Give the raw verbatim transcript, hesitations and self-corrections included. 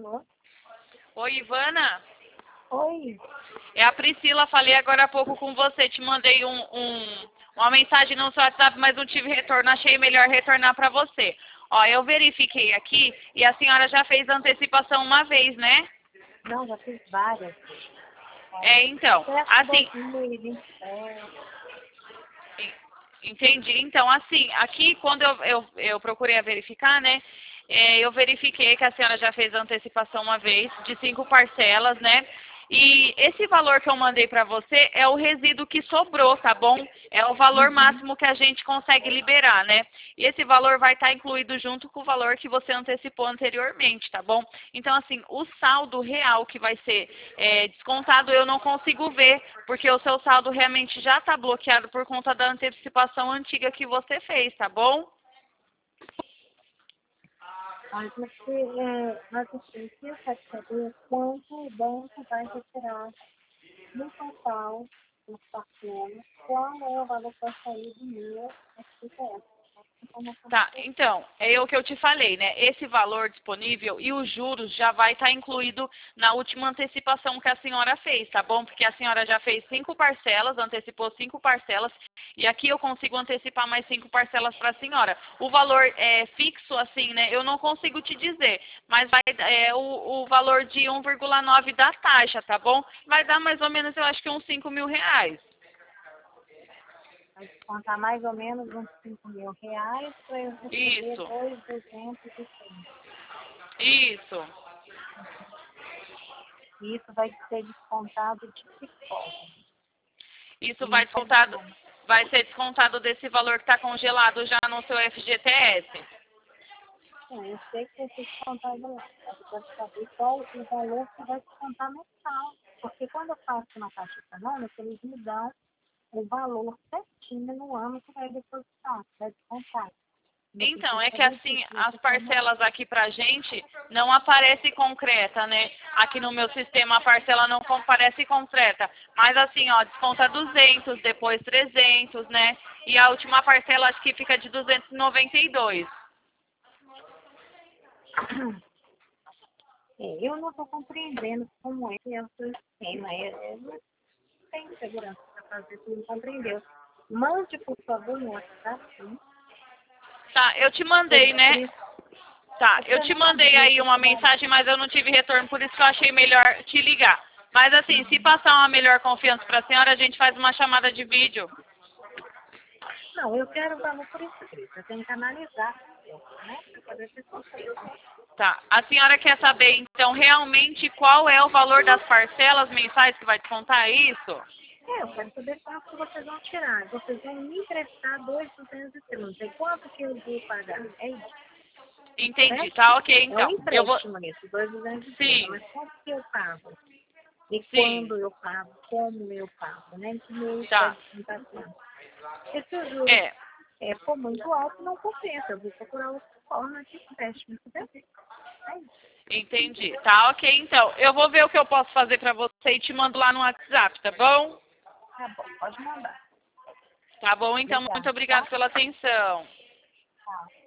Alô? Oi, Ivana. Oi. É a Priscila, falei agora há pouco com você. Te mandei um, um, uma mensagem no seu WhatsApp, mas não tive retorno. Achei melhor retornar para você. Ó, eu verifiquei aqui e a senhora já fez antecipação uma vez, né? Não, já fiz várias. É, então, assim... dois mil e vinte e sete. Entendi. Então, assim, aqui quando eu, eu, eu procurei a verificar, né? É, eu verifiquei que a senhora já fez a antecipação uma vez, de cinco parcelas, né? E esse valor que eu mandei para você é o resíduo que sobrou, tá bom? É o valor Uhum. máximo que a gente consegue liberar, né? E esse valor vai estar incluído junto com o valor que você antecipou anteriormente, tá bom? Então, assim, o saldo real que vai ser é, descontado eu não consigo ver, porque o seu saldo realmente já está bloqueado por conta da antecipação antiga que você fez, tá bom? Mas você, é, mas assim, se eu quero saber quanto o banco vai retirar no total dos parcelas, qual é o valor que vai sair do meu S P F. Tá, então, é o que eu te falei, né? Esse valor disponível e os juros já vai estar incluído na última antecipação que a senhora fez, tá bom? Porque a senhora já fez cinco parcelas, antecipou cinco parcelas, e aqui eu consigo antecipar mais cinco parcelas para a senhora. O valor é fixo, assim, né? Eu não consigo te dizer, mas vai é, o, o valor de um vírgula nove da taxa, tá bom? Vai dar mais ou menos, eu acho que uns cinco mil reais. Vai descontar mais ou menos uns cinco mil reais para eu receber Isso, dois mil duzentos e trinta. isso. E isso vai ser descontado de que forma? Isso vai descontado, Mensalidade. vai ser descontado desse valor que está congelado já no seu F G T S. Não, eu sei que vai ser descontado lá. Mas eu quero saber qual o valor que vai descontar mensal. Porque quando eu faço na Caixa Econômica, eles me dão o valor certinho no ano que vai depositar, que vai descontar. E eu Então, preciso é que saber assim, disso, as dessa forma. parcelas aqui pra gente não aparece concreta, né? Aqui no meu sistema a parcela não aparece concreta. Mas assim, ó, desconta duzentos, depois trezentos, né? E a última parcela acho que fica de duzentos e noventa e dois. É, eu não estou compreendendo como é que é o seu sistema. É, é, não tem segurança para fazer, você não compreendeu. Mande, por favor, no WhatsApp, sim. Tá, eu te mandei, né? Sobre Tá, eu Você te não mandei havia aí uma questionado. mensagem, mas eu não tive retorno, por isso que eu achei melhor te ligar. Mas assim, se passar uma melhor confiança para a senhora, a gente faz uma chamada de vídeo. Não, eu quero o valor por escrito. Eu tenho que analisar, né? Para poder ser concreto. Tá. A senhora quer saber, então, realmente qual é o valor das parcelas mensais que vai descontar isso? É, eu quero saber quanto que vocês vão tirar. Vocês vão me emprestar dois mil duzentos e trinta. E quanto que eu vou pagar? É isso, Entendi. certo? Tá, ok, É um então. Eu vou... empréstimo nisso, dois mil duzentos e trinta. Sim, Mas quanto que eu pago? E sim. quando eu pago? Como eu pago? Né? Em que mês da Tá. descontação? Porque se o juros É, é, for muito alto, não compensa. Eu vou procurar outra forma de empréstimo. Entendeu? É isso. entendi. Tá, ok, então. Eu vou ver o que eu posso fazer pra você e te mando lá no WhatsApp, tá bom? Tá bom, pode mandar. Tá bom, então. Muito Obrigada, obrigada tá? pela atenção. Tá.